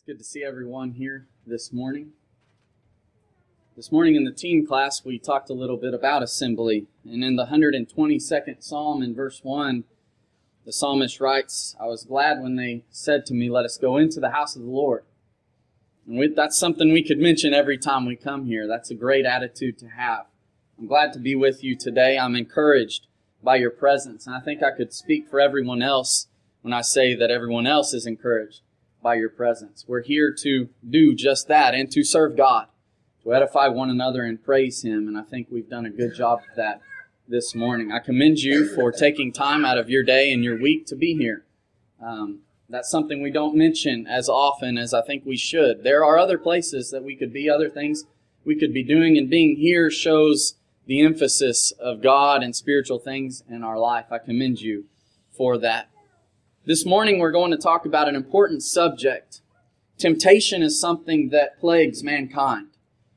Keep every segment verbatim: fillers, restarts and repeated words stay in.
Good to see everyone here this morning. This morning in the teen class, we talked a little bit about assembly. And in the one hundred twenty-second Psalm in verse one, the psalmist writes, "I was glad when they said to me, 'Let us go into the house of the Lord.'" And we, that's something we could mention every time we come here. That's a great attitude to have. I'm glad to be with you today. I'm encouraged by your presence. And I think I could speak for everyone else when I say that everyone else is encouraged by your presence. We're here to do just that and to serve God, to edify one another and praise Him. And I think we've done a good job of that this morning. I commend you for taking time out of your day and your week to be here. Um, that's something we don't mention as often as I think we should. There are other places that we could be, other things we could be doing, and being here shows the emphasis of God and spiritual things in our life. I commend you for that. This morning we're going to talk about an important subject. Temptation is something that plagues mankind.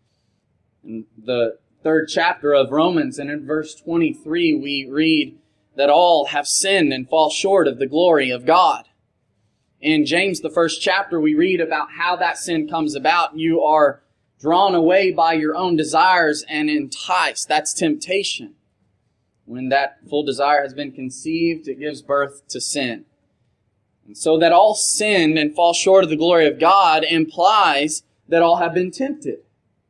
In the third chapter of Romans, and in verse twenty-three, we read that all have sinned and fall short of the glory of God. In James, the first chapter, we read about how that sin comes about. You are drawn away by your own desires and enticed. That's temptation. When that full desire has been conceived, it gives birth to sin. And so that all sinned and fall short of the glory of God implies that all have been tempted.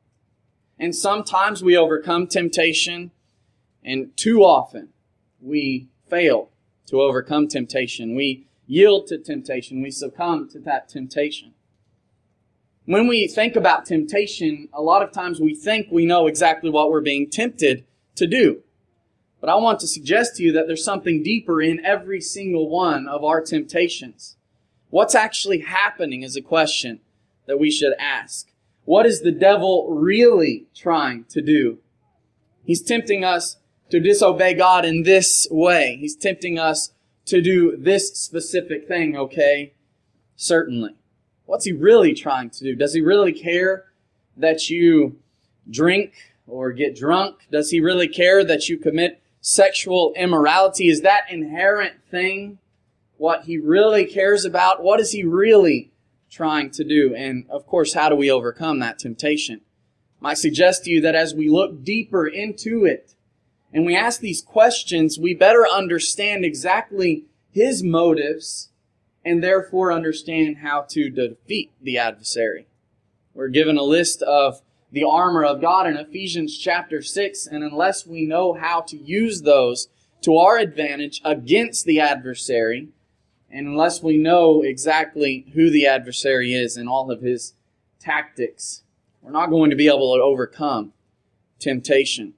And sometimes we overcome temptation, and too often we fail to overcome temptation. We yield to temptation. We succumb to that temptation. When we think about temptation, a lot of times we think we know exactly what we're being tempted to do. But I want to suggest to you that there's something deeper in every single one of our temptations. What's actually happening is a question that we should ask. What is the devil really trying to do? He's tempting us to disobey God in this way. He's tempting us to do this specific thing, okay? Certainly. What's he really trying to do? Does he really care that you drink or get drunk? Does he really care that you commit sexual immorality? Is that inherent thing what he really cares about? What is he really trying to do? And of course, how do we overcome that temptation? I might suggest to you that as we look deeper into it and we ask these questions, we better understand exactly his motives and therefore understand how to defeat the adversary. We're given a list of the armor of God in Ephesians chapter six, and unless we know how to use those to our advantage against the adversary, and unless we know exactly who the adversary is and all of his tactics, we're not going to be able to overcome temptation.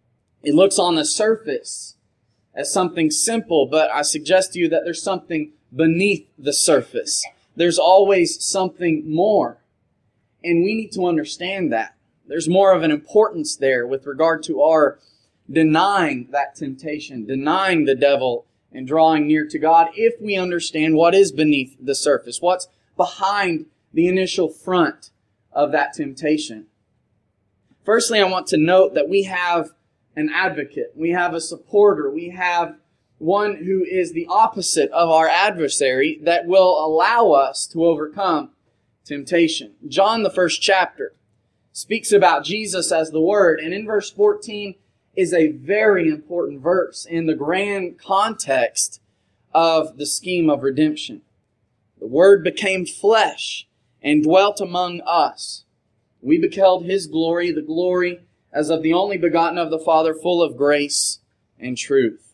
It looks on the surface as something simple, but I suggest to you that there's something beneath the surface. There's always something more, and we need to understand that. There's more of an importance there with regard to our denying that temptation, denying the devil, and drawing near to God if we understand what is beneath the surface, what's behind the initial front of that temptation. Firstly, I want to note that we have an advocate, we have a supporter, we have one who is the opposite of our adversary that will allow us to overcome temptation. John, the first chapter, speaks about Jesus as the Word, and in verse fourteen is a very important verse in the grand context of the scheme of redemption. The Word became flesh and dwelt among us. We beheld His glory, the glory as of the only begotten of the Father, full of grace and truth.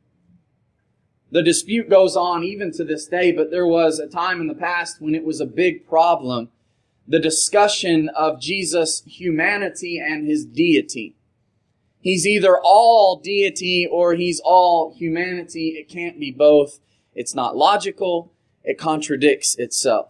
The dispute goes on even to this day, but there was a time in the past when it was a big problem. The discussion of Jesus' humanity and His deity. He's either all deity or He's all humanity. It can't be both. It's not logical. It contradicts itself.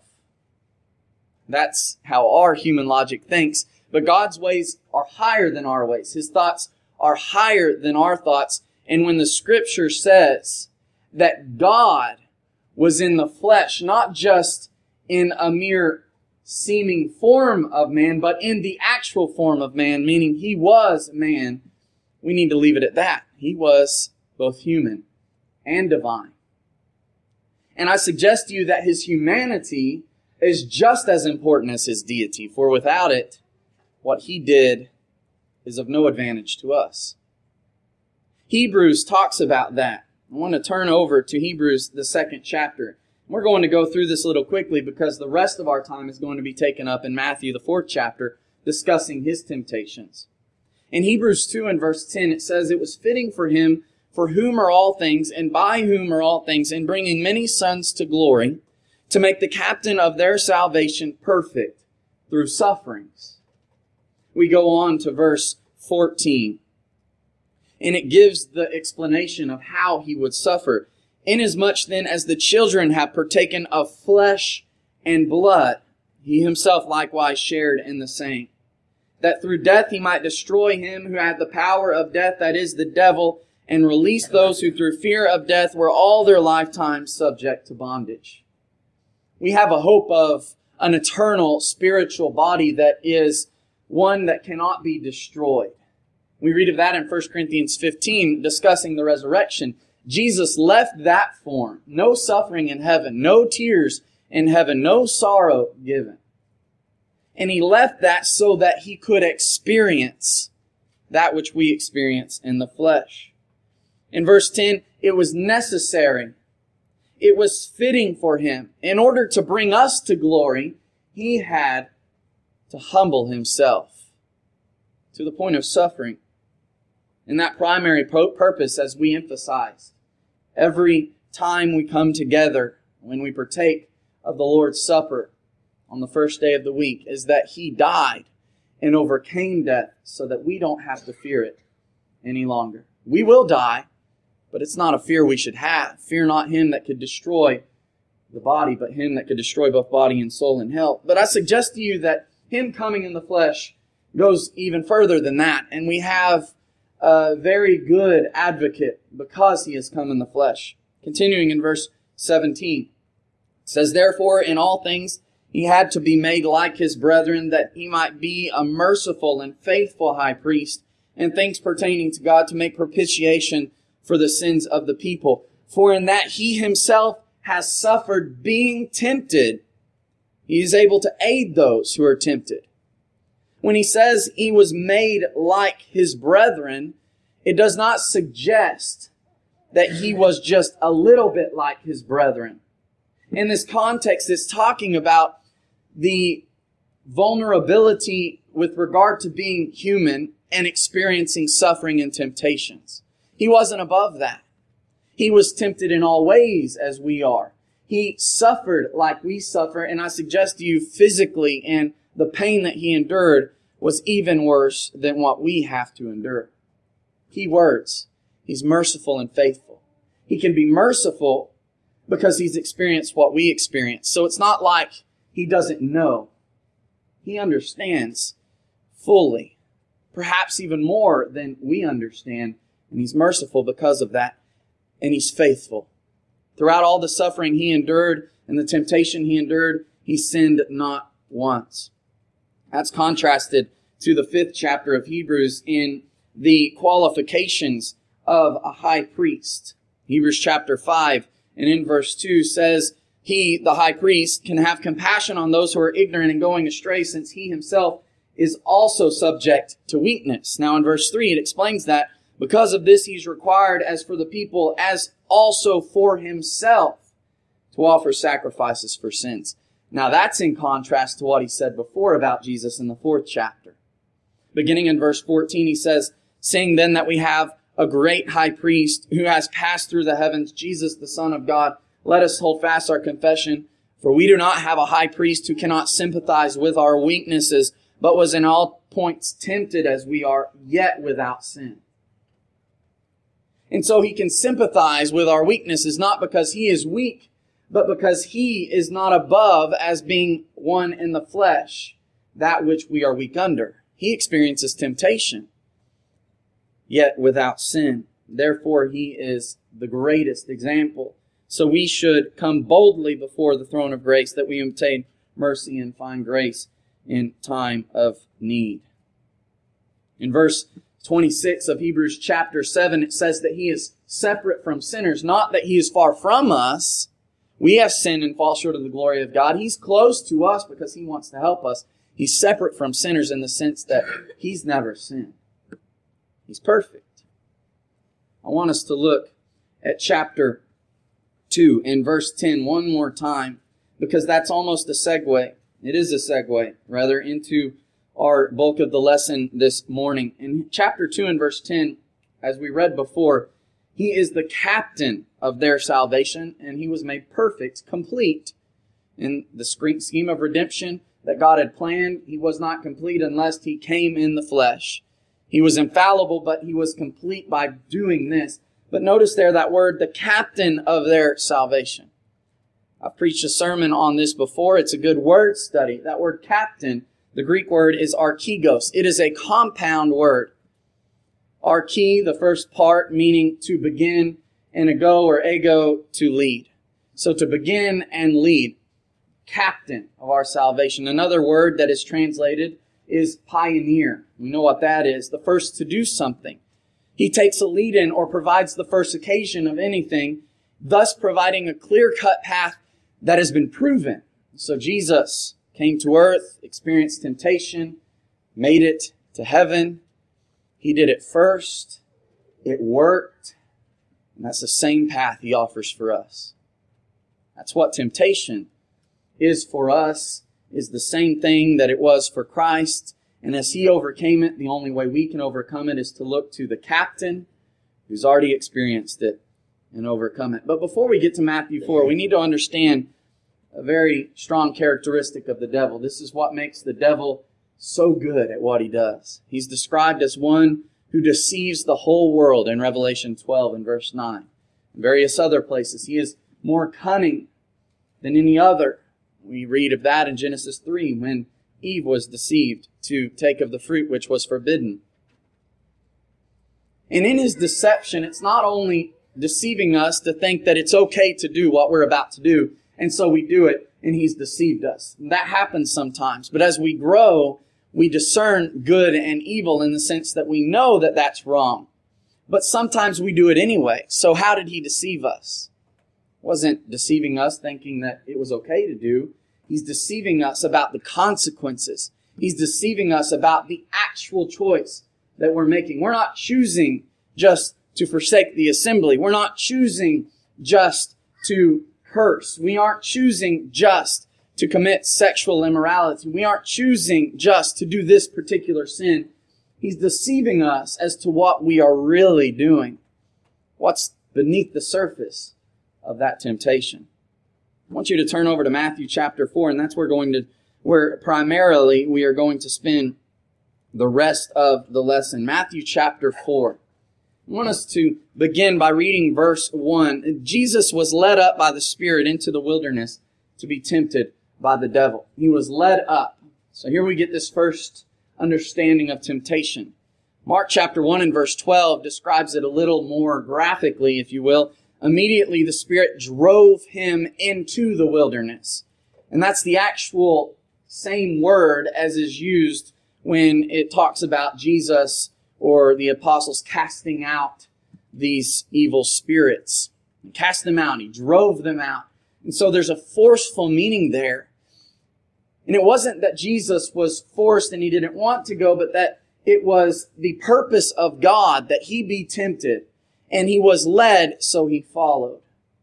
That's how our human logic thinks. But God's ways are higher than our ways. His thoughts are higher than our thoughts. And when the Scripture says that God was in the flesh, not just in a mere seeming form of man, but in the actual form of man, meaning He was man, we need to leave it at that. He was both human and divine. And I suggest to you that His humanity is just as important as his deity, for without it, what he did is of no advantage to us. Hebrews talks about that. I want to turn over to Hebrews, the second chapter. We're going to go through this a little quickly because the rest of our time is going to be taken up in Matthew, the fourth chapter, discussing his temptations. In Hebrews two and verse ten, it says, "It was fitting for him, for whom are all things, and by whom are all things, in bringing many sons to glory, to make the captain of their salvation perfect through sufferings." We go on to verse fourteen, and it gives the explanation of how he would suffer. "Inasmuch then as the children have partaken of flesh and blood, he himself likewise shared in the same, that through death he might destroy him who had the power of death, that is, the devil, and release those who through fear of death were all their lifetime subject to bondage." We have a hope of an eternal spiritual body that is one that cannot be destroyed. We read of that in First Corinthians fifteen, discussing the resurrection. Jesus left that form. No suffering in heaven, no tears in heaven, no sorrow given. And he left that so that he could experience that which we experience in the flesh. In verse ten, it was necessary. It was fitting for him. In order to bring us to glory, he had to humble himself to the point of suffering. And that primary purpose, as we emphasize, every time we come together, when we partake of the Lord's Supper on the first day of the week, is that he died and overcame death so that we don't have to fear it any longer. We will die, but it's not a fear we should have. Fear not him that could destroy the body, but him that could destroy both body and soul in hell. But I suggest to you that him coming in the flesh goes even further than that, and we have a very good advocate because he has come in the flesh. Continuing in verse seventeen, it says, "Therefore in all things he had to be made like his brethren, that he might be a merciful and faithful high priest in things pertaining to God, to make propitiation for the sins of the people. For in that he himself has suffered being tempted, he is able to aid those who are tempted." When he says he was made like his brethren, it does not suggest that he was just a little bit like his brethren. In this context, it's talking about the vulnerability with regard to being human and experiencing suffering and temptations. He wasn't above that. He was tempted in all ways as we are. He suffered like we suffer, and I suggest to you physically, and the pain that he endured was even worse than what we have to endure. Key words. He's merciful and faithful. He can be merciful because he's experienced what we experience. So it's not like he doesn't know. He understands fully, perhaps even more than we understand, and he's merciful because of that, and he's faithful. Throughout all the suffering he endured and the temptation he endured, he sinned not once. That's contrasted to the fifth chapter of Hebrews in the qualifications of a high priest. Hebrews chapter five and in verse two says, "He, the high priest, can have compassion on those who are ignorant and going astray, since he himself is also subject to weakness." Now in verse three it explains that because of this he's required as for the people, as also for himself, to offer sacrifices for sins. Now that's in contrast to what he said before about Jesus in the fourth chapter. Beginning in verse fourteen, he says, "Seeing then that we have a great high priest who has passed through the heavens, Jesus the Son of God, let us hold fast our confession. For we do not have a high priest who cannot sympathize with our weaknesses, but was in all points tempted as we are, yet without sin." And so he can sympathize with our weaknesses, not because he is weak, but because he is not above as being one in the flesh, that which we are weak under. He experiences temptation, yet without sin. Therefore, he is the greatest example. So we should come boldly before the throne of grace, that we obtain mercy and find grace in time of need. In verse twenty-six of Hebrews chapter seven, it says that he is separate from sinners, not that he is far from us. We have sinned and fall short of the glory of God. He's close to us because He wants to help us. He's separate from sinners in the sense that He's never sinned. He's perfect. I want us to look at chapter two and verse ten one more time, because that's almost a segue. It is a segue, rather, into our bulk of the lesson this morning. In chapter two and verse ten, as we read before, He is the captain of their salvation, and He was made perfect, complete, in the scheme of redemption that God had planned. He was not complete unless He came in the flesh. He was infallible, but He was complete by doing this. But notice there that word, the captain of their salvation. I've preached a sermon on this before. It's a good word study. That word captain, the Greek word is archegos. It is a compound word. Arche, the first part, meaning to begin, and ago or ego, to lead. So to begin and lead. Captain of our salvation. Another word that is translated is pioneer. We know what that is. The first to do something. He takes a lead in or provides the first occasion of anything, thus providing a clear-cut path that has been proven. So Jesus came to earth, experienced temptation, made it to heaven. He did it first. It worked. And that's the same path He offers for us. That's what temptation is for us, is the same thing that it was for Christ. And as He overcame it, the only way we can overcome it is to look to the captain who's already experienced it and overcome it. But before we get to Matthew four, we need to understand a very strong characteristic of the devil. This is what makes the devil so good at what he does. He's described as one who deceives the whole world in Revelation twelve and verse nine. In various other places, he is more cunning than any other. We read of that in Genesis three when Eve was deceived to take of the fruit which was forbidden. And in his deception, it's not only deceiving us to think that it's okay to do what we're about to do, and so we do it, and he's deceived us. And that happens sometimes. But as we grow, we discern good and evil in the sense that we know that that's wrong. But sometimes we do it anyway. So how did he deceive us? He wasn't deceiving us thinking that it was okay to do. He's deceiving us about the consequences. He's deceiving us about the actual choice that we're making. We're not choosing just to forsake the assembly. We're not choosing just to curse. We aren't choosing just to commit sexual immorality. We aren't choosing just to do this particular sin. He's deceiving us as to what we are really doing. What's beneath the surface of that temptation. I want you to turn over to Matthew chapter four, and that's where we're going to, where primarily we are going to spend the rest of the lesson. Matthew chapter four. I want us to begin by reading verse one. Jesus was led up by the Spirit into the wilderness to be tempted by the devil. He was led up. So here we get this first understanding of temptation. Mark chapter one and verse twelve describes it a little more graphically, if you will. Immediately the Spirit drove him into the wilderness. And that's the actual same word as is used when it talks about Jesus or the apostles casting out these evil spirits. He cast them out. He drove them out. And so there's a forceful meaning there. And it wasn't that Jesus was forced and he didn't want to go, but that it was the purpose of God that he be tempted. And he was led, so he followed.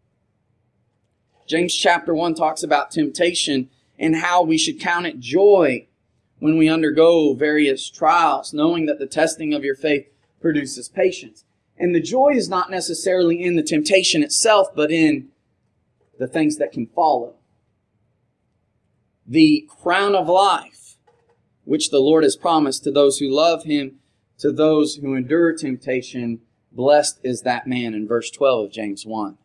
James chapter one talks about temptation and how we should count it joy when we undergo various trials, knowing that the testing of your faith produces patience. And the joy is not necessarily in the temptation itself, but in the things that can follow. The crown of life, which the Lord has promised to those who love him, to those who endure temptation. Blessed is that man, in verse twelve of James one.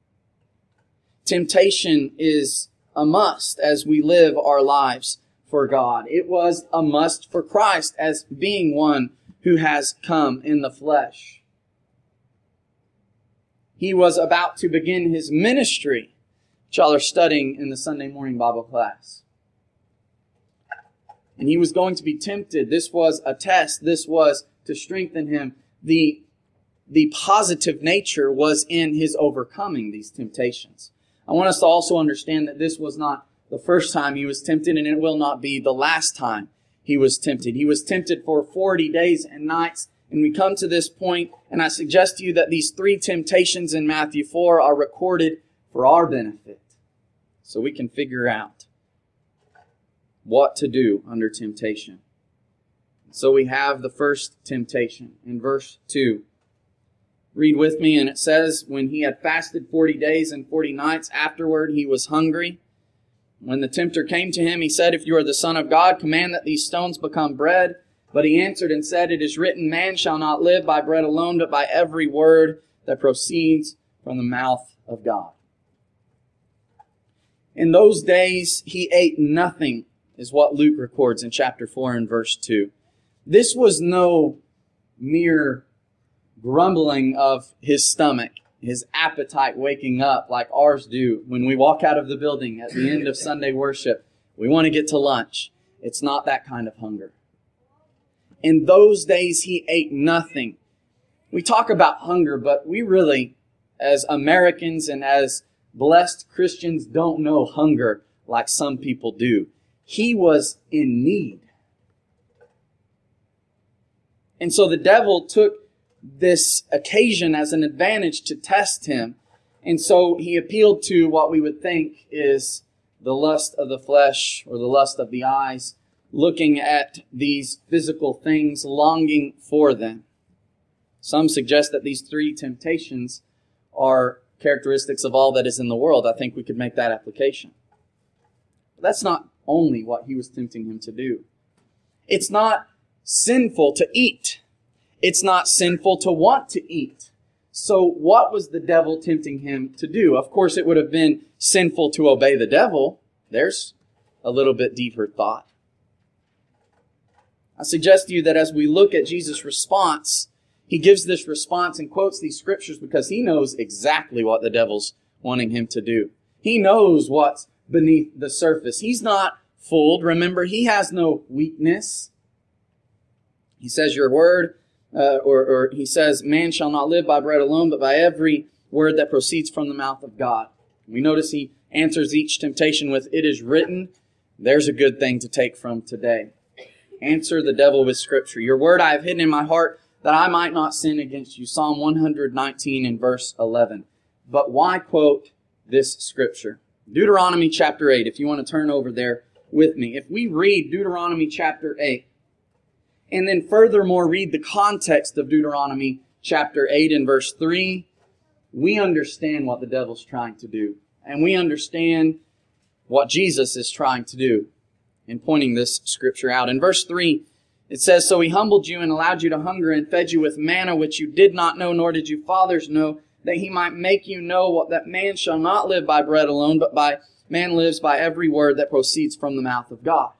Temptation is a must as we live our lives for God. It was a must for Christ as being one who has come in the flesh. He was about to begin his ministry, which y'all are studying in the Sunday morning Bible class. And he was going to be tempted. This was a test. This was to strengthen him. The The positive nature was in his overcoming these temptations. I want us to also understand that this was not the first time he was tempted, and it will not be the last time he was tempted. He was tempted for forty days and nights, and we come to this point, and I suggest to you that these three temptations in Matthew four are recorded for our benefit, so we can figure out what to do under temptation. So we have the first temptation in verse two. Read with me, and it says, when he had fasted forty days and forty nights, afterward he was hungry. When the tempter came to him, he said, if you are the Son of God, command that these stones become bread. But he answered and said, it is written, man shall not live by bread alone, but by every word that proceeds from the mouth of God. In those days he ate nothing, is what Luke records in chapter four and verse two. This was no mere grumbling of his stomach, his appetite waking up like ours do when we walk out of the building at the end of Sunday worship. We want to get to lunch. It's not that kind of hunger. In those days, he ate nothing. We talk about hunger, but we really, as Americans and as blessed Christians, don't know hunger like some people do. He was in need. And so the devil took this occasion as an advantage to test him. And so he appealed to what we would think is the lust of the flesh or the lust of the eyes, looking at these physical things, longing for them. Some suggest that these three temptations are characteristics of all that is in the world. I think we could make that application. But that's not only what he was tempting him to do. It's not sinful to eat. It's not sinful to want to eat. So what was the devil tempting him to do? Of course, it would have been sinful to obey the devil. There's a little bit deeper thought. I suggest to you that as we look at Jesus' response, he gives this response and quotes these scriptures because he knows exactly what the devil's wanting him to do. He knows what's beneath the surface. He's not fooled. Remember, he has no weakness. He says, your word, uh, or, or he says, man shall not live by bread alone, but by every word that proceeds from the mouth of God. We notice he answers each temptation with, it is written. There's a good thing to take from today. Answer the devil with Scripture. Your word I have hidden in my heart that I might not sin against you. Psalm one nineteen and verse eleven. But why quote this Scripture? Deuteronomy chapter eight, if you want to turn over there with me. If we read Deuteronomy chapter eight, and then furthermore read the context of Deuteronomy chapter eight and verse three, we understand what the devil's trying to do. And we understand what Jesus is trying to do in pointing this scripture out. In verse three, it says, so he humbled you and allowed you to hunger and fed you with manna, which you did not know, nor did your fathers know, that he might make you know what that man shall not live by bread alone, but by man lives by every word that proceeds from the mouth of God.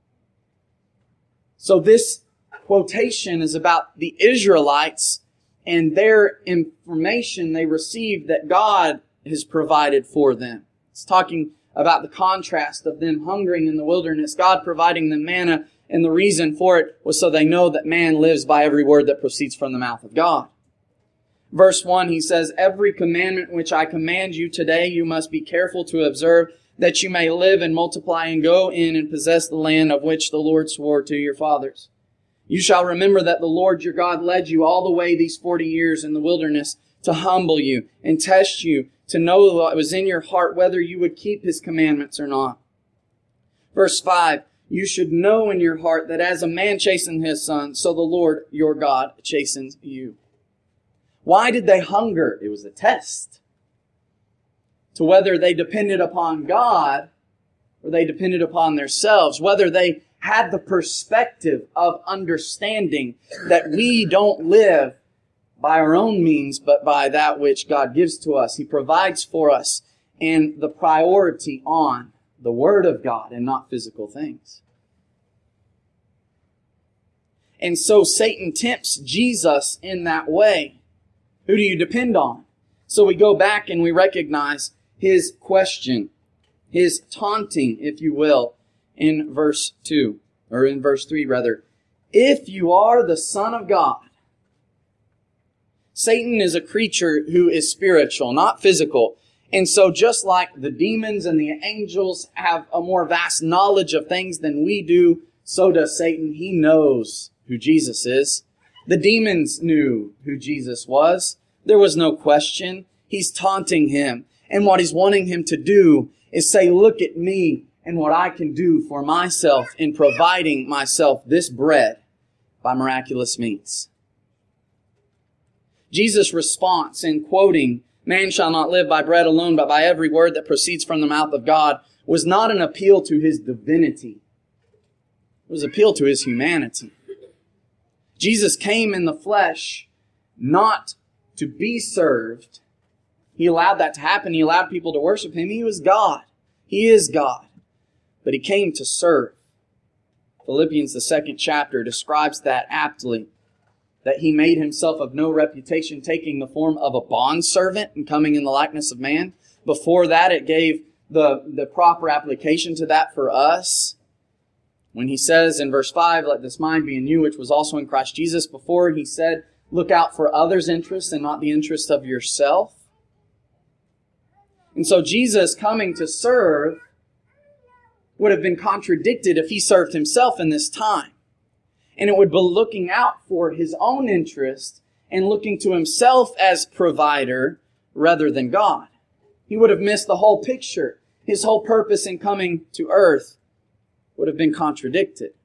So this quotation is about the Israelites and their information they received that God has provided for them. It's talking about the contrast of them hungering in the wilderness, God providing them manna, and the reason for it was so they know that man lives by every word that proceeds from the mouth of God. Verse one, he says, every commandment which I command you today, you must be careful to observe, that you may live and multiply and go in and possess the land of which the Lord swore to your fathers. You shall remember that the Lord your God led you all the way these forty years in the wilderness to humble you and test you, to know what was in your heart, whether you would keep His commandments or not. Verse five, you should know in your heart that as a man chastens his son, so the Lord your God chastens you. Why did they hunger? It was a test to whether they depended upon God or they depended upon themselves, whether they had the perspective of understanding that we don't live by our own means, but by that which God gives to us. He provides for us, and the priority on the Word of God and not physical things. And so Satan tempts Jesus in that way. Who do you depend on? So we go back and we recognize his question, his taunting, if you will, in verse two, or in verse three rather. If you are the Son of God. Satan is a creature who is spiritual, not physical. And so just like the demons and the angels have a more vast knowledge of things than we do, so does Satan. He knows who Jesus is. The demons knew who Jesus was. There was no question. He's taunting him. And what he's wanting him to do is say, look at me and what I can do for myself in providing myself this bread by miraculous means. Jesus' response in quoting, "Man shall not live by bread alone, but by every word that proceeds from the mouth of God," was not an appeal to his divinity. It was an appeal to his humanity. Jesus came in the flesh not to be served. He allowed that to happen. He allowed people to worship him. He was God. He is God. But he came to serve. Philippians, the second chapter, describes that aptly. That he made himself of no reputation, taking the form of a bondservant and coming in the likeness of man. Before that, it gave the, the proper application to that for us. When he says in verse five, "Let this mind be in you, which was also in Christ Jesus." Before he said, look out for others' interests and not the interest of yourself. And so Jesus coming to serve would have been contradicted if he served himself in this time. And it would be looking out for his own interest and looking to himself as provider rather than God. He would have missed the whole picture. His whole purpose in coming to earth would have been contradicted.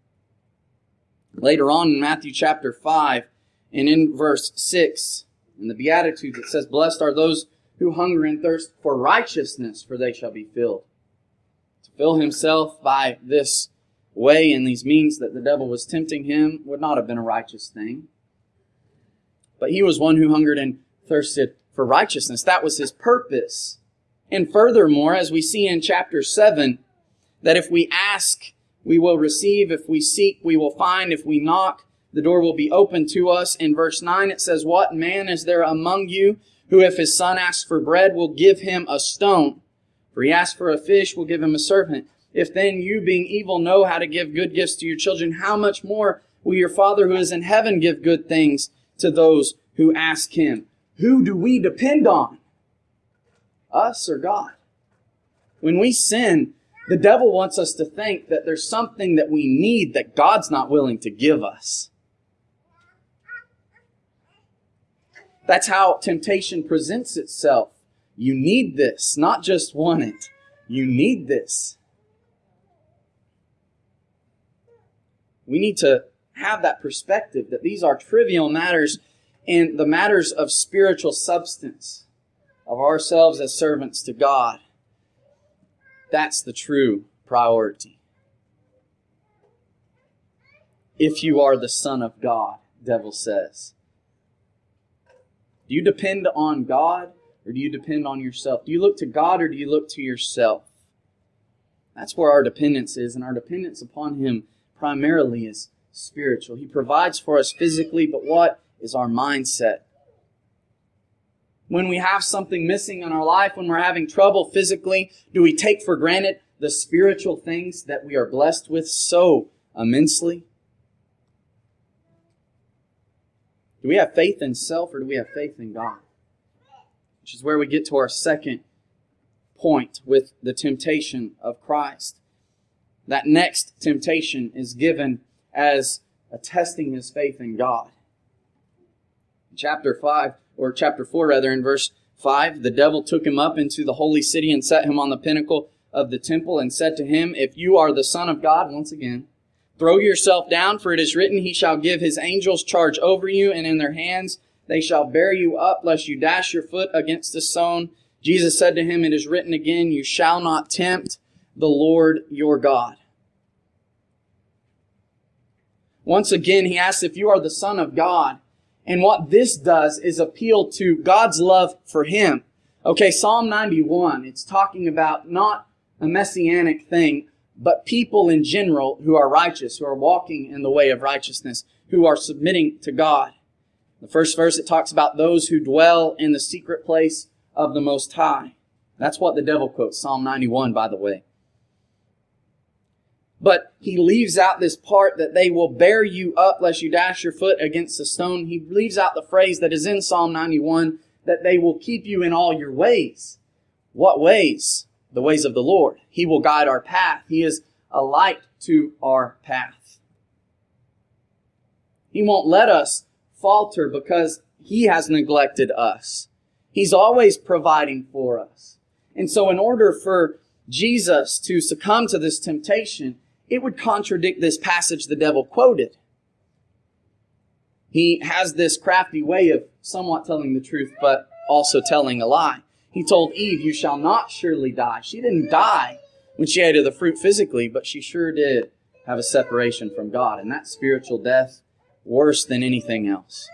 Later on in Matthew chapter five and in verse six, in the Beatitudes, it says, "Blessed are those who hunger and thirst for righteousness, for they shall be filled." To fill himself by this way and these means that the devil was tempting him would not have been a righteous thing. But he was one who hungered and thirsted for righteousness. That was his purpose. And furthermore, as we see in chapter seven, that if we ask, we will receive. If we seek, we will find. If we knock, the door will be open to us. In verse nine, it says, "What man is there among you who, if his son asks for bread, will give him a stone? For he asks for a fish, will give him a serpent. If then you, being evil, know how to give good gifts to your children, how much more will your Father who is in heaven give good things to those who ask him?" Who do we depend on? Us or God? When we sin, the devil wants us to think that there's something that we need that God's not willing to give us. That's how temptation presents itself. You need this, not just want it. You need this. We need to have that perspective that these are trivial matters and the matters of spiritual substance of ourselves as servants to God. That's the true priority. If you are the Son of God, devil says. Do you depend on God or do you depend on yourself? Do you look to God or do you look to yourself? That's where our dependence is, and our dependence upon Him primarily is spiritual. He provides for us physically, but what is our mindset? When we have something missing in our life, when we're having trouble physically, do we take for granted the spiritual things that we are blessed with so immensely? Do we have faith in self or do we have faith in God? Which is where we get to our second point with the temptation of Christ. That next temptation is given as a testing his faith in God. In chapter five, or chapter four rather, in verse five, the devil took him up into the holy city and set him on the pinnacle of the temple and said to him, "If you are the Son of God," once again, "throw yourself down, for it is written, He shall give His angels charge over you, and in their hands they shall bear you up, lest you dash your foot against a stone." Jesus said to him, "It is written again, you shall not tempt the Lord your God." Once again, he asks if you are the Son of God. And what this does is appeal to God's love for him. Okay, Psalm ninety-one, it's talking about not a messianic thing, but people in general who are righteous, who are walking in the way of righteousness, who are submitting to God. The first verse, it talks about those who dwell in the secret place of the Most High. That's what the devil quotes, Psalm ninety-one, by the way. But he leaves out this part that they will bear you up lest you dash your foot against a stone. He leaves out the phrase that is in Psalm ninety-one that they will keep you in all your ways. What ways? The ways of the Lord. He will guide our path. He is a light to our path. He won't let us falter because He has neglected us. He's always providing for us. And so in order for Jesus to succumb to this temptation, it would contradict this passage the devil quoted. He has this crafty way of somewhat telling the truth, but also telling a lie. He told Eve, you shall not surely die. She didn't die when she ate of the fruit physically, but she sure did have a separation from God. And that's spiritual death, worse than anything else.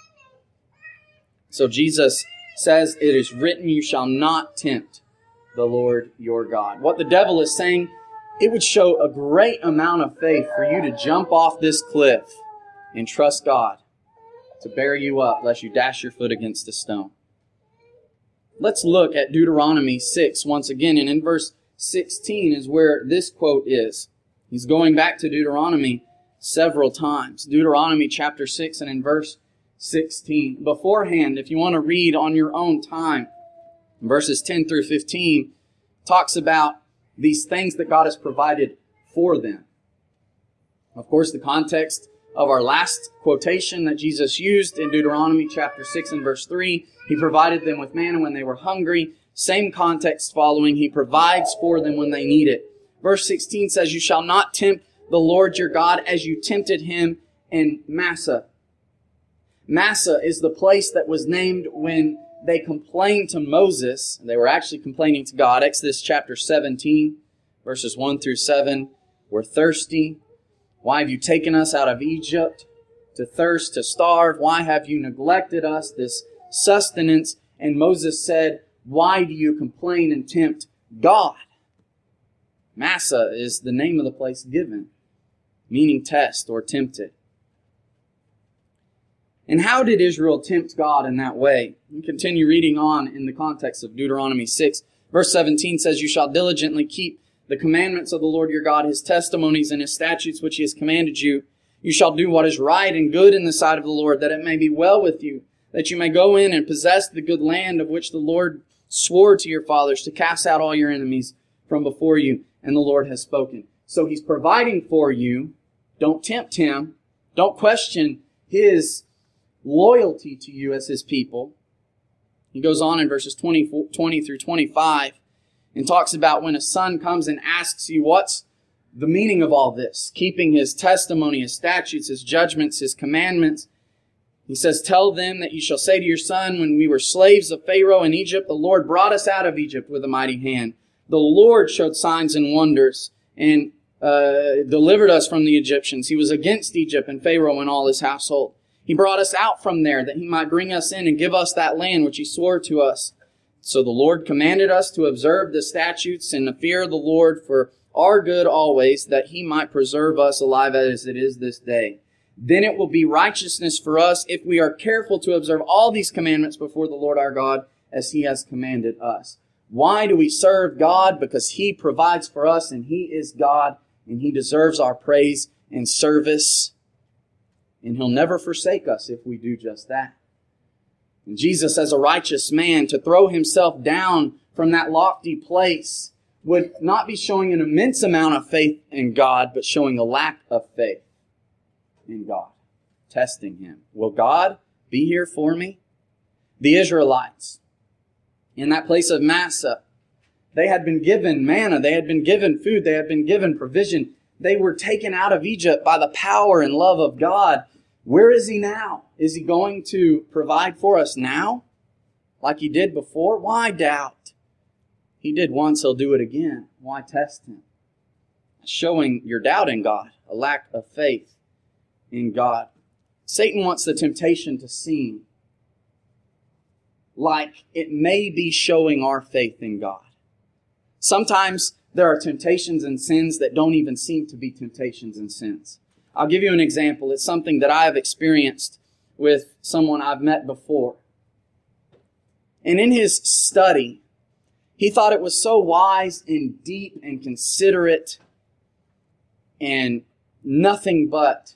So Jesus says, it is written, you shall not tempt the Lord your God. What the devil is saying, it would show a great amount of faith for you to jump off this cliff and trust God to bear you up lest you dash your foot against a stone. Let's look at Deuteronomy six once again, and in verse sixteen is where this quote is. He's going back to Deuteronomy several times. Deuteronomy chapter six and in verse sixteen. Beforehand, if you want to read on your own time, verses ten through fifteen talks about these things that God has provided for them. Of course, the context of our last quotation that Jesus used in Deuteronomy chapter six and verse three, He provided them with manna when they were hungry. Same context following, He provides for them when they need it. Verse sixteen says, you shall not tempt the Lord your God as you tempted Him in Massah. Massah is the place that was named when they complained to Moses. They were actually complaining to God. Exodus chapter seventeen, verses one through seven. We're thirsty. Why have you taken us out of Egypt to thirst, to starve? Why have you neglected us, this sustenance? And Moses said, why do you complain and tempt God? Massah is the name of the place given, meaning test or tempted. And how did Israel tempt God in that way? We continue reading on in the context of Deuteronomy six. Verse seventeen says, you shall diligently keep the commandments of the Lord your God, His testimonies and His statutes which He has commanded you. You shall do what is right and good in the sight of the Lord, that it may be well with you, that you may go in and possess the good land of which the Lord swore to your fathers to cast out all your enemies from before you, and the Lord has spoken. So He's providing for you. Don't tempt Him. Don't question His loyalty to you as His people. He goes on in verses twenty, twenty through twenty-five and talks about when a son comes and asks you, what's the meaning of all this? Keeping His testimony, His statutes, His judgments, His commandments. He says, tell them that you shall say to your son, when we were slaves of Pharaoh in Egypt, the Lord brought us out of Egypt with a mighty hand. The Lord showed signs and wonders and uh, delivered us from the Egyptians. He was against Egypt and Pharaoh and all his household. He brought us out from there that He might bring us in and give us that land which He swore to us. So the Lord commanded us to observe the statutes and the fear of the Lord for our good always, that He might preserve us alive as it is this day. Then it will be righteousness for us if we are careful to observe all these commandments before the Lord our God as He has commanded us. Why do we serve God? Because He provides for us and He is God and He deserves our praise and service. And He'll never forsake us if we do just that. And Jesus, as a righteous man, to throw Himself down from that lofty place would not be showing an immense amount of faith in God, but showing a lack of faith in God, testing Him. Will God be here for me? The Israelites, in that place of Massah, they had been given manna, they had been given food, they had been given provision. They were taken out of Egypt by the power and love of God. Where is He now? Is He going to provide for us now, like He did before? Why doubt? He did once, He'll do it again. Why test Him? Showing your doubt in God, a lack of faith in God. Satan wants the temptation to seem like it may be showing our faith in God. Sometimes there are temptations and sins that don't even seem to be temptations and sins. I'll give you an example. It's something that I have experienced with someone I've met before. And in his study, he thought it was so wise and deep and considerate and nothing but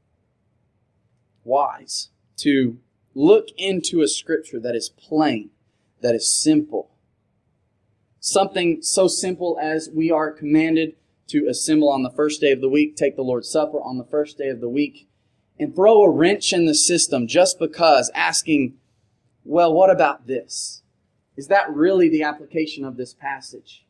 wise to look into a scripture that is plain, that is simple, something so simple as we are commanded to assemble on the first day of the week, take the Lord's Supper on the first day of the week, and throw a wrench in the system just because, asking, well, what about this? Is that really the application of this passage?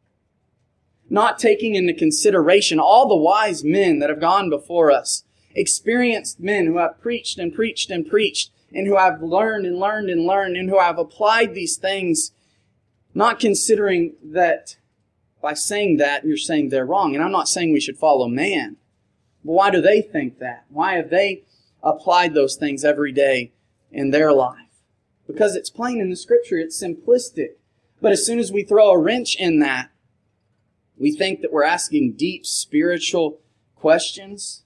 Not taking into consideration all the wise men that have gone before us, experienced men who have preached and preached and preached, and who have learned and learned and learned, and who have applied these things, not considering that by saying that, you're saying they're wrong. And I'm not saying we should follow man. But why do they think that? Why have they applied those things every day in their life? Because it's plain in the Scripture, it's simplistic. But as soon as we throw a wrench in that, we think that we're asking deep spiritual questions.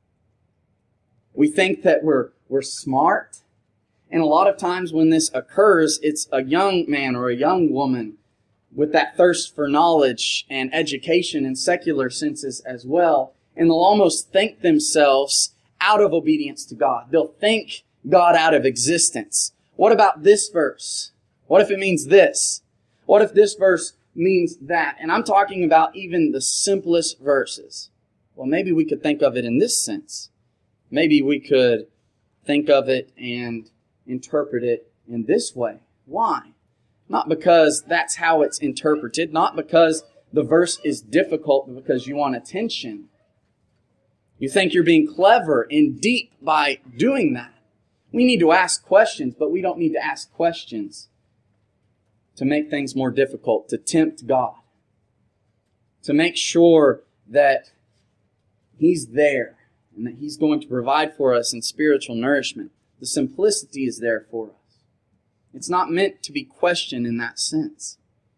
We think that we're, we're smart. And a lot of times when this occurs, it's a young man or a young woman with that thirst for knowledge and education in secular senses as well. And they'll almost think themselves out of obedience to God. They'll think God out of existence. What about this verse? What if it means this? What if this verse means that? And I'm talking about even the simplest verses. Well, maybe we could think of it in this sense. Maybe we could think of it and interpret it in this way. Why? Not because that's how it's interpreted, not because the verse is difficult, but because you want attention. You think you're being clever and deep by doing that. We need to ask questions, but we don't need to ask questions to make things more difficult, to tempt God, to make sure that He's there and that He's going to provide for us in spiritual nourishment. The simplicity is there for us. It's not meant to be questioned in that sense.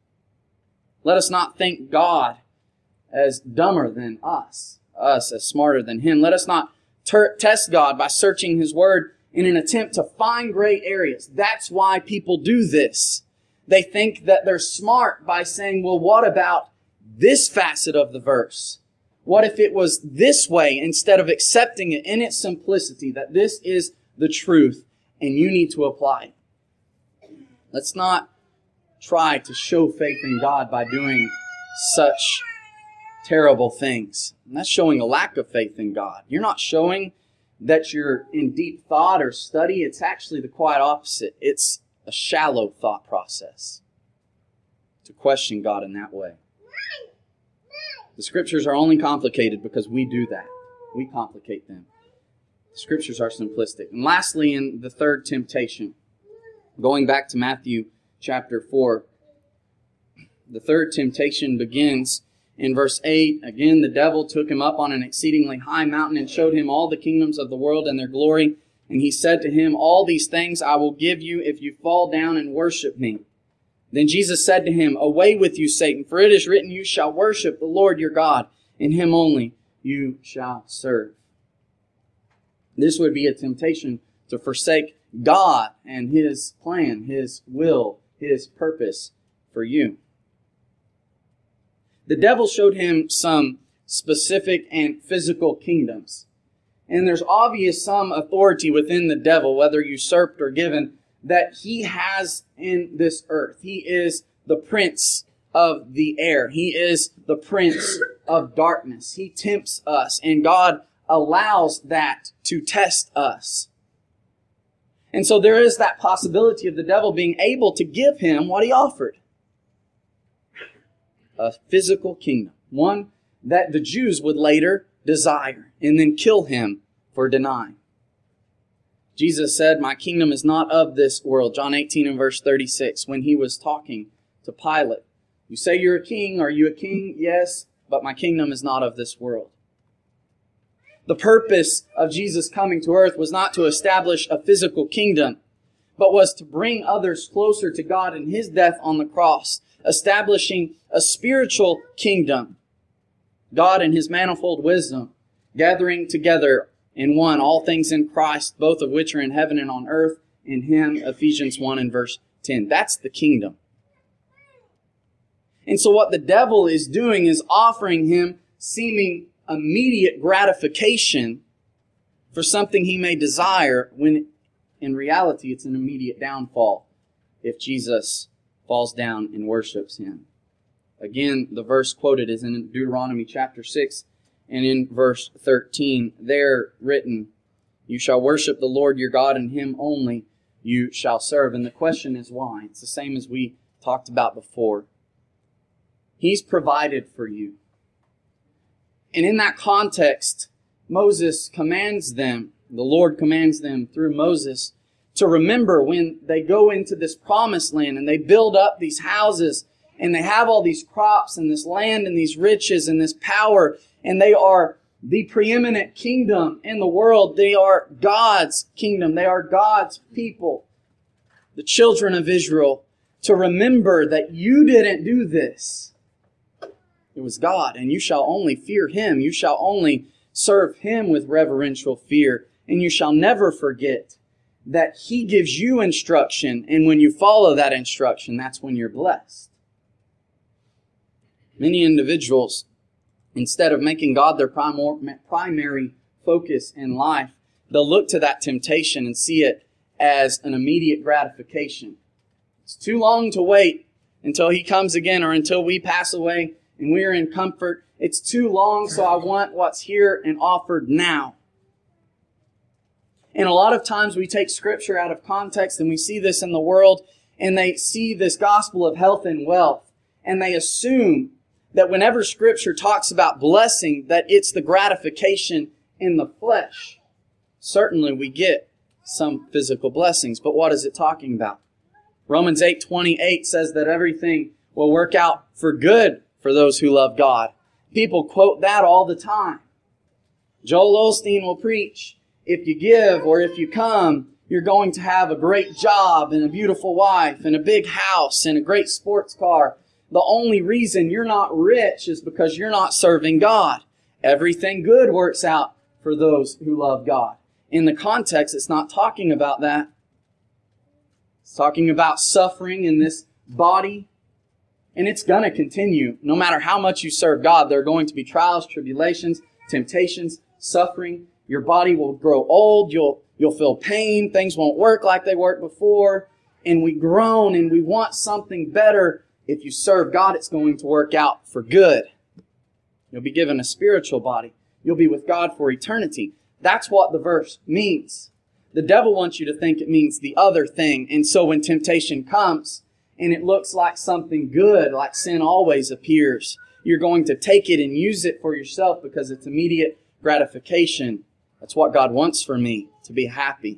Let us not think God as dumber than us, us as smarter than Him. Let us not ter- test God by searching His Word in an attempt to find gray areas. That's why people do this. They think that they're smart by saying, well, what about this facet of the verse? What if it was this way, instead of accepting it in its simplicity, that this is the truth and you need to apply it? Let's not try to show faith in God by doing such terrible things. And that's showing a lack of faith in God. You're not showing that you're in deep thought or study. It's actually the quite opposite. It's a shallow thought process to question God in that way. The Scriptures are only complicated because we do that. We complicate them. The Scriptures are simplistic. And lastly, in the third temptation, going back to Matthew chapter four, the third temptation begins in verse eight. Again, the devil took him up on an exceedingly high mountain and showed him all the kingdoms of the world and their glory. And he said to him, all these things I will give you if you fall down and worship me. Then Jesus said to him, away with you, Satan, for it is written, you shall worship the Lord your God, and Him only you shall serve. This would be a temptation to forsake God and His plan, His will, His purpose for you. The devil showed him some specific and physical kingdoms. And there's obvious some authority within the devil, whether usurped or given, that he has in this earth. He is the prince of the air. He is the prince of darkness. He tempts us, and God allows that to test us. And so there is that possibility of the devil being able to give him what he offered. A physical kingdom. One that the Jews would later desire and then kill him for denying. Jesus said, my kingdom is not of this world. John eighteen and verse thirty-six, when He was talking to Pilate. You say you're a king. Are you a king? Yes, but my kingdom is not of this world. The purpose of Jesus coming to earth was not to establish a physical kingdom, but was to bring others closer to God in His death on the cross, establishing a spiritual kingdom. God in His manifold wisdom, gathering together in one all things in Christ, both of which are in heaven and on earth, in Him, Ephesians one and verse ten. That's the kingdom. And so what the devil is doing is offering him seeming immediate gratification for something he may desire, when in reality it's an immediate downfall if Jesus falls down and worships Him. Again, the verse quoted is in Deuteronomy chapter six and in verse thirteen. There written, "You shall worship the Lord your God, and Him only you shall serve." And the question is why? It's the same as we talked about before. He's provided for you. And in that context, Moses commands them, the Lord commands them through Moses, to remember when they go into this promised land and they build up these houses and they have all these crops and this land and these riches and this power, and they are the preeminent kingdom in the world. They are God's kingdom. They are God's people, the children of Israel, to remember that you didn't do this. It was God, and you shall only fear Him. You shall only serve Him with reverential fear, and you shall never forget that He gives you instruction, and when you follow that instruction, that's when you're blessed. Many individuals, instead of making God their primary focus in life, they'll look to that temptation and see it as an immediate gratification. It's too long to wait until He comes again or until we pass away and we are in comfort. It's too long, so I want what's here and offered now. And a lot of times we take Scripture out of context, and we see this in the world, and they see this gospel of health and wealth, and they assume that whenever Scripture talks about blessing, that it's the gratification in the flesh. Certainly we get some physical blessings, but what is it talking about? Romans eight twenty-eight says that everything will work out for good for those who love God. People quote that all the time. Joel Osteen will preach, if you give or if you come, you're going to have a great job and a beautiful wife and a big house and a great sports car. The only reason you're not rich is because you're not serving God. Everything good works out for those who love God. In the context, it's not talking about that. It's talking about suffering in this body. And it's going to continue. No matter how much you serve God, there are going to be trials, tribulations, temptations, suffering. Your body will grow old. You'll, you'll feel pain. Things won't work like they worked before. And we groan and we want something better. If you serve God, it's going to work out for good. You'll be given a spiritual body. You'll be with God for eternity. That's what the verse means. The devil wants you to think it means the other thing. And so when temptation comes and it looks like something good, like sin always appears, you're going to take it and use it for yourself because it's immediate gratification. That's what God wants for me, to be happy.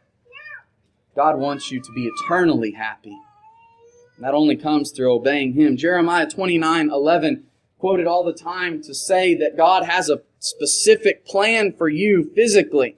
God wants you to be eternally happy. That only comes through obeying Him. Jeremiah twenty-nine eleven, quoted all the time to say that God has a specific plan for you physically.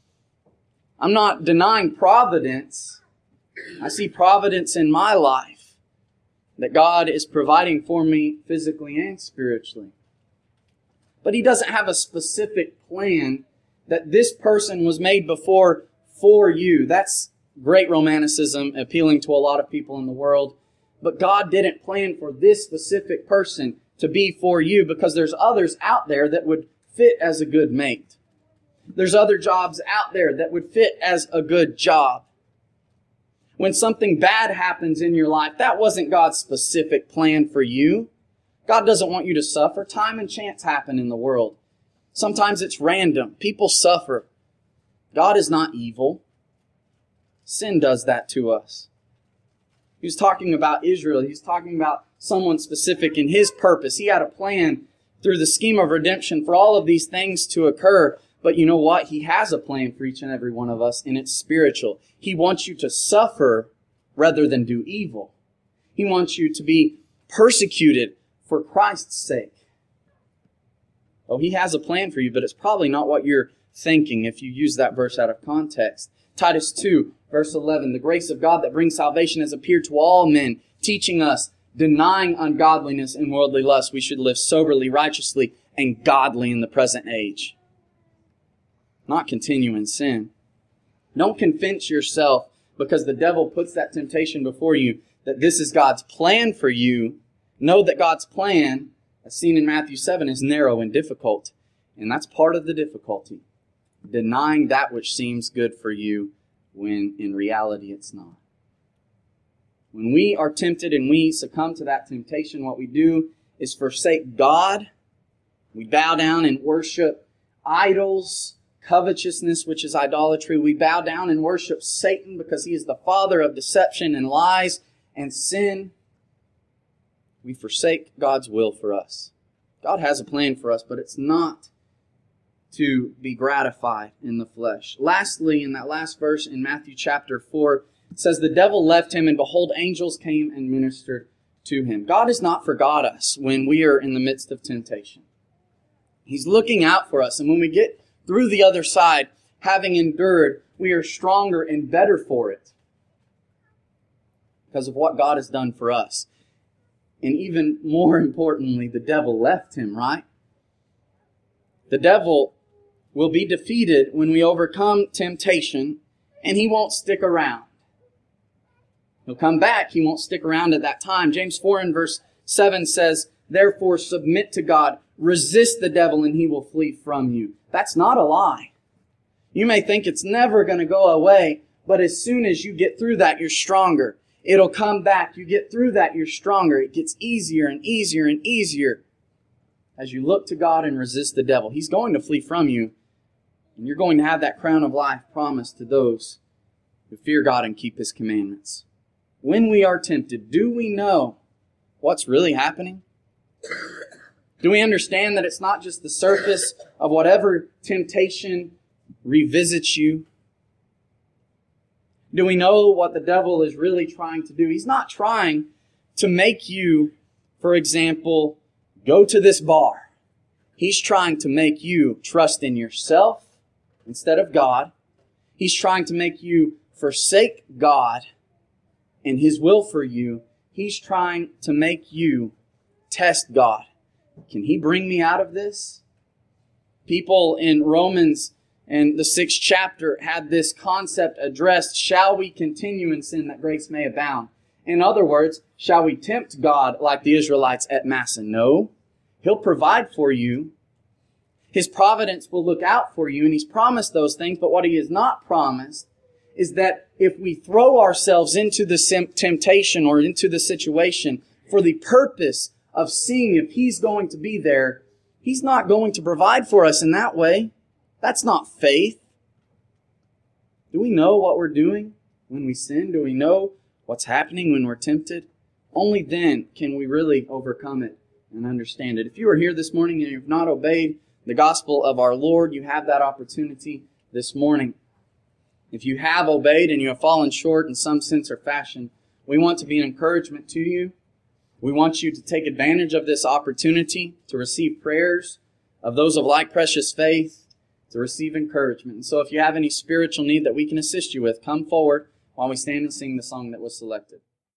I'm not denying providence. I see providence in my life, that God is providing for me physically and spiritually. But He doesn't have a specific plan that this person was made before for you. That's great romanticism appealing to a lot of people in the world. But God didn't plan for this specific person to be for you because there's others out there that would fit as a good mate. There's other jobs out there that would fit as a good job. When something bad happens in your life, that wasn't God's specific plan for you. God doesn't want you to suffer. Time and chance happen in the world. Sometimes it's random. People suffer. God is not evil. Sin does that to us. He was talking about Israel. He was talking about someone specific in His purpose. He had a plan through the scheme of redemption for all of these things to occur. But you know what? He has a plan for each and every one of us, and it's spiritual. He wants you to suffer rather than do evil. He wants you to be persecuted for Christ's sake. Oh, He has a plan for you, but it's probably not what you're thinking if you use that verse out of context. Titus two, verse eleven, the grace of God that brings salvation has appeared to all men, teaching us, denying ungodliness and worldly lust, we should live soberly, righteously, and godly in the present age. Not continue in sin. Don't convince yourself because the devil puts that temptation before you that this is God's plan for you. Know that God's plan, as seen in Matthew seven, is narrow and difficult. And that's part of the difficulty. Denying that which seems good for you when in reality it's not. When we are tempted and we succumb to that temptation, what we do is forsake God. We bow down and worship idols, covetousness, which is idolatry. We bow down and worship Satan because he is the father of deception and lies and sin. We forsake God's will for us. God has a plan for us, but it's not to be gratified in the flesh. Lastly, in that last verse in Matthew chapter four, it says, the devil left him, and behold, angels came and ministered to him. God has not forgot us when we are in the midst of temptation. He's looking out for us, and when we get through the other side, having endured, we are stronger and better for it because of what God has done for us. And even more importantly, the devil left him, right? The devil will be defeated when we overcome temptation, and he won't stick around. He'll come back. He won't stick around at that time. James four and verse seven says, therefore submit to God, resist the devil, and he will flee from you. That's not a lie. You may think it's never going to go away, but as soon as you get through that, you're stronger. It'll come back. You get through that, you're stronger. It gets easier and easier and easier as you look to God and resist the devil. He's going to flee from you, and you're going to have that crown of life promised to those who fear God and keep His commandments. When we are tempted, do we know what's really happening? Do we understand that it's not just the surface of whatever temptation revisits you? Do we know what the devil is really trying to do? He's not trying to make you, for example, go to this bar. He's trying to make you trust in yourself instead of God. He's trying to make you forsake God and His will for you. He's trying to make you test God. Can He bring me out of this? People in Romans and the sixth chapter had this concept addressed, shall we continue in sin that grace may abound? In other words, shall we tempt God like the Israelites at Massa? No. He'll provide for you. His providence will look out for you, and He's promised those things, but what He has not promised is that if we throw ourselves into the temptation or into the situation for the purpose of seeing if He's going to be there, He's not going to provide for us in that way. That's not faith. Do we know what we're doing when we sin? Do we know what's happening when we're tempted? Only then can we really overcome it and understand it. If you are here this morning and you've not obeyed the gospel of our Lord, you have that opportunity this morning. If you have obeyed and you have fallen short in some sense or fashion, we want to be an encouragement to you. We want you to take advantage of this opportunity to receive prayers of those of like precious faith, to receive encouragement. And so if you have any spiritual need that we can assist you with, come forward while we stand and sing the song that was selected.